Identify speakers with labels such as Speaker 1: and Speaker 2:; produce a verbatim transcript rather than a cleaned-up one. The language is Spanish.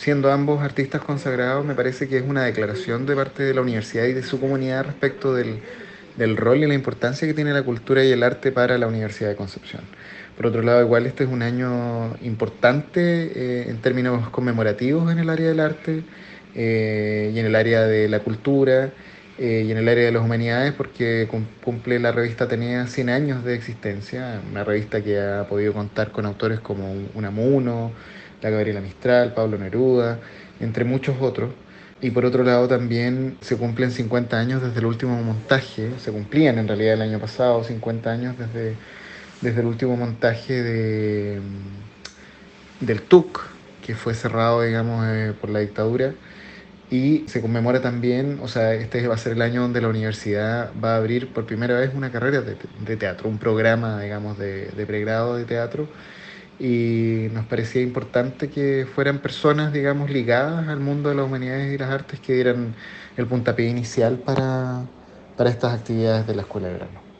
Speaker 1: siendo ambos artistas consagrados, me parece que es una declaración de parte de la universidad y de su comunidad respecto del, del rol y la importancia que tiene la cultura y el arte para la Universidad de Concepción. Por otro lado, igual este es un año importante eh, en términos conmemorativos en el área del arte eh, y en el área de la cultura eh, y en el área de las humanidades, porque cumple la revista Atenea cien años de existencia, una revista que ha podido contar con autores como Unamuno, la Gabriela Mistral, Pablo Neruda, entre muchos otros. Y por otro lado también se cumplen cincuenta años desde el último montaje, se cumplían en realidad el año pasado cincuenta años desde, desde el último montaje de, del T U C, que fue cerrado, digamos, eh, por la dictadura. Y se conmemora también, o sea, este va a ser el año donde la universidad va a abrir por primera vez una carrera de, de teatro, un programa, digamos, de, de pregrado de teatro. Y nos parecía importante que fueran personas, digamos, ligadas al mundo de las humanidades y las artes que dieran el puntapié inicial para, para estas actividades de la Escuela de Verano.